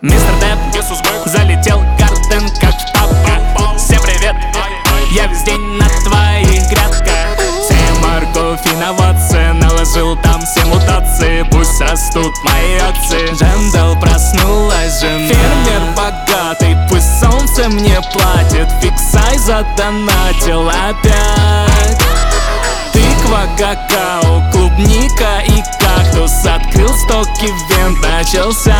Мистер Деп залетел картин как в папа. Всем привет, я весь день на твоих грядках. Все морковь и наводцы, наложил там все мутации. Пусть растут мои акции. Джендал проснулась жена. Фермер богатый, пусть солнце мне платит. Фиксай задонатил опять. Тыква, какао, клубника и кактус. Открыл стоки, вент начался.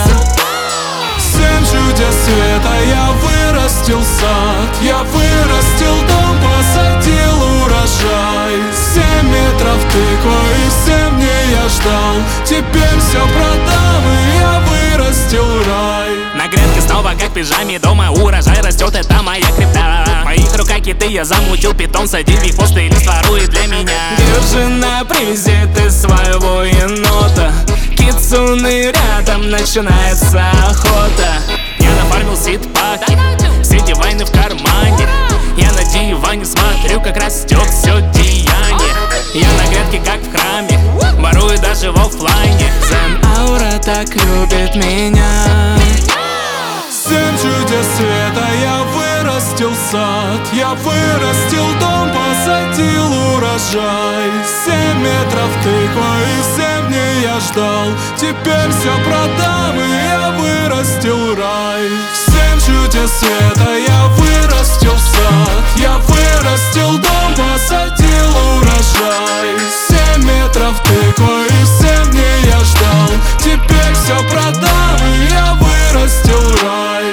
7 чудес света, я вырастил сад, я вырастил дом, посадил урожай. 7 метров тыква и 7 дней я ждал. Теперь все продам и я вырастил рай. На грядке снова как в пижаме, дома урожай растет, это моя крипта. В моих руках киты, я замутил питон, садил их пост и лист ворует для меня. Держи на привязи ты своего енота. Кицуны рядом, начинается охота. Я нафармил сид-паки, все дивайны в кармане. Я на диване смотрю, как растет все деяние. Я на грядке как в храме, ворую даже в оффлайне. Зен-аура так любит меня. 7 чудес света, я вырастил сад, я вырастил дом, посадил урожай. 7 метров тыква и 7 дней я ждал. Теперь все продам и я вырастил рай. 7 чудес света, я вырастил сад, я вырастил дом, посадил урожай. 7 метров тыква и 7 дней я ждал. Теперь все продам и я вырастил рай.